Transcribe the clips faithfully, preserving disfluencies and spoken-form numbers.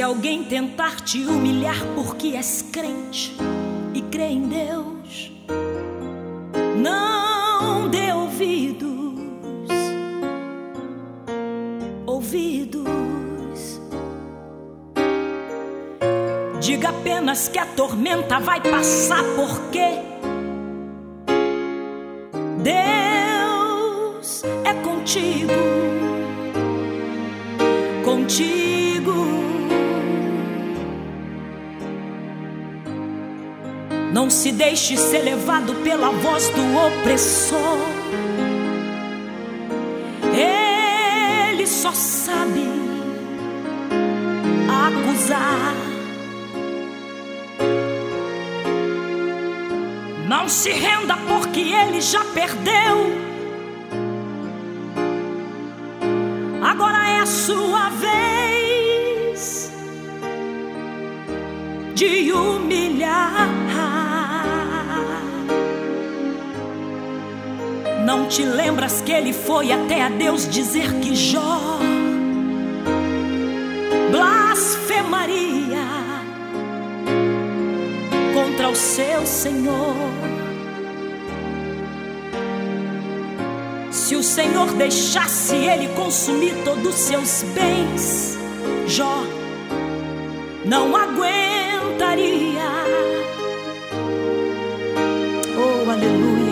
alguém tentar te humilhar porque és crente e crê em Deus, não dê ouvidos, ouvidos. Diga apenas que a tormenta vai passar, porque Deus é contigo, contigo. Não se deixe ser levado pela voz do opressor. Ele só sabe acusar. Não se renda porque ele já perdeu. Agora é a sua vez de humilhar. Não te lembras que ele foi até a Deus dizer que Jó blasfemaria contra o seu Senhor? Se o Senhor deixasse ele consumir todos os seus bens, Jó não aguentaria. Oh, aleluia.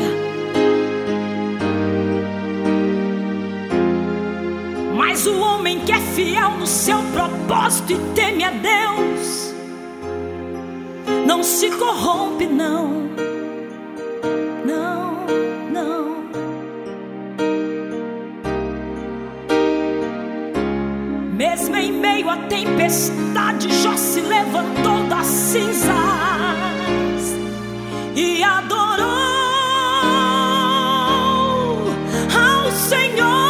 Mas o homem que é fiel no seu propósito e teme a Deus não se corrompe, não, não, não. Mesmo em meio à tempestade, Jó se levantou das cinzas e adorou ao Senhor.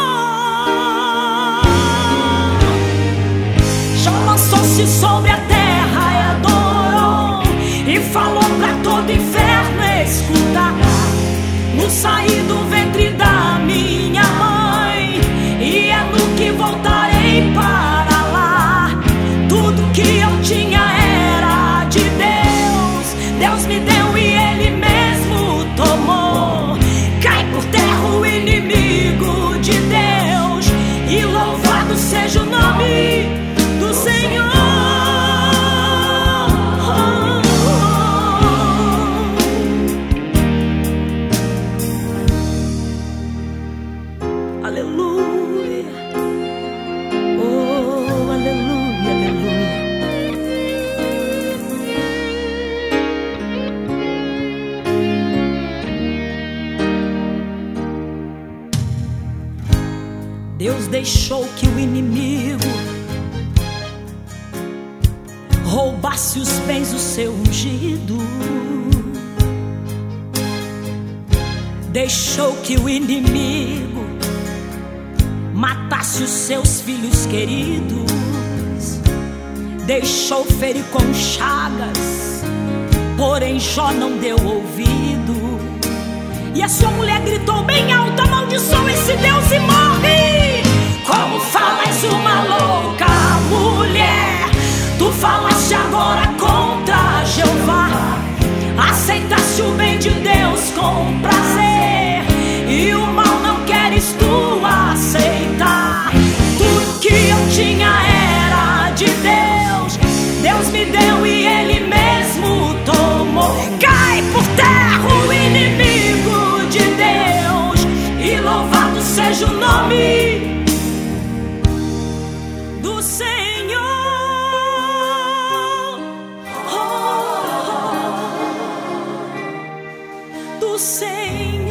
Jó lançou-se sobre a terra e adorou, e falou pra todo inferno escutar: no sair do ventre da minha mãe, e é no que voltarei para lá. Tudo que eu tinha era de Deus, Deus me deu e Ele mesmo tomou. Cai por terra o inimigo de Deus, e louvado seja o nome do Senhor. Aleluia, oh, aleluia, aleluia. Deus deixou que o inimigo roubasse os bens do seu ungido. Deixou que o inimigo matasse os seus filhos queridos. Deixou ferir com chagas, porém Jó não deu ouvido. E a sua mulher gritou bem alto: amaldiçoa esse Deus e morre. Como falas uma louca mulher, tu falaste agora contra Jeová. Aceitaste o bem de Deus com prazer, e o mal não queres tu aceitar. Tudo que eu tinha era de Deus, Deus me deu e Ele mesmo tomou. Cai por terra o inimigo de Deus, e louvado seja o nome do Senhor. Oh, oh, do Senhor.